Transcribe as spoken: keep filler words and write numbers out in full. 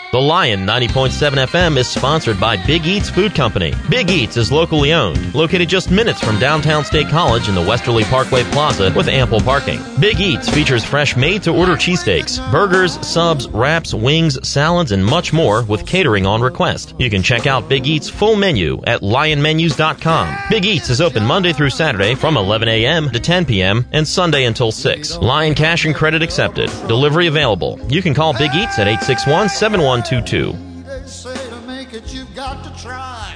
The Lion ninety point seven F M is sponsored by Big Eats Food Company. Big Eats is locally owned, located just minutes from downtown State College in the Westerly Parkway Plaza with ample parking. Big Eats features fresh made-to-order cheesesteaks, burgers, subs, wraps, wings, salads, and much more with catering on request. You can check out Big Eats' full menu at lion menus dot com. Big Eats is open Monday through Saturday from eleven a.m. to ten p.m. and Sunday until six. Lion cash and credit accepted. Delivery available. You can call Big Eats at eight six one, seven one two two. They say to make it, you've got to try.